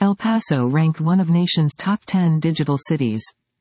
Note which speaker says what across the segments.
Speaker 1: El Paso ranked one of nation's top 10 digital cities.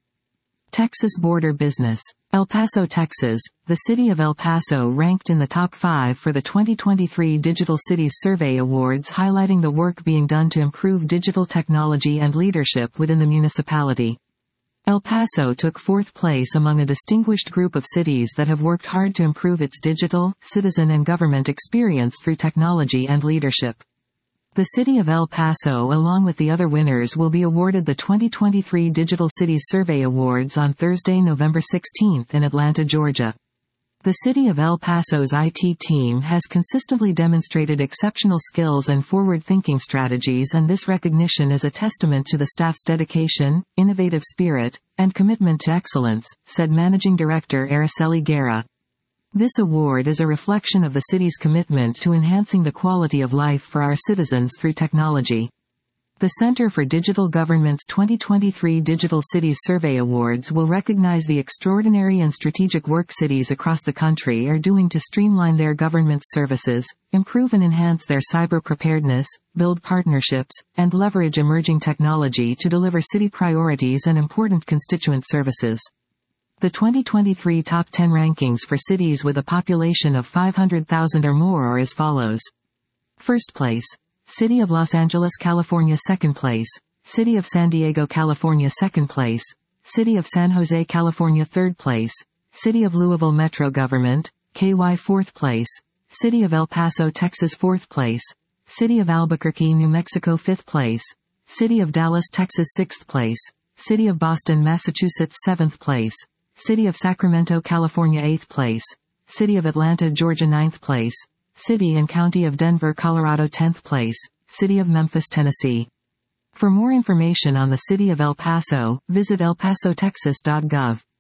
Speaker 1: Texas Border Business. El Paso, Texas. The city of El Paso ranked in the top 5 for the 2023 Digital Cities Survey Awards, highlighting the work being done to improve digital technology and leadership within the municipality. El Paso took 4th place among a distinguished group of cities that have worked hard to improve its digital, citizen and government experience through technology and leadership. The city of El Paso, along with the other winners, will be awarded the 2023 Digital Cities Survey Awards on Thursday, November 16 in Atlanta, Georgia. The city of El Paso's IT team has consistently demonstrated exceptional skills and forward-thinking strategies, and this recognition is a testament to the staff's dedication, innovative spirit, and commitment to excellence, said Managing Director Araceli Guerra. This award is a reflection of the city's commitment to enhancing the quality of life for our citizens through technology. The Center for Digital Government's 2023 Digital Cities Survey Awards will recognize the extraordinary and strategic work cities across the country are doing to streamline their government's services, improve and enhance their cyber preparedness, build partnerships, and leverage emerging technology to deliver city priorities and important constituent services. The 2023 Top 10 rankings for cities with a population of 500,000 or more are as follows. First place. City of Los Angeles, California. Second place. City of San Diego, California. Second place. City of San Jose, California. Third place. City of Louisville Metro Government, KY. Fourth place. City of El Paso, Texas. Fourth place. City of Albuquerque, New Mexico. Fifth place. City of Dallas, Texas. Sixth place. City of Boston, Massachusetts. Seventh place. City of Sacramento, California. 8th place. City of Atlanta, Georgia. 9th place. City and County of Denver, Colorado. 10th place. City of Memphis, Tennessee. For more information on the city of El Paso, visit elpasotexas.gov.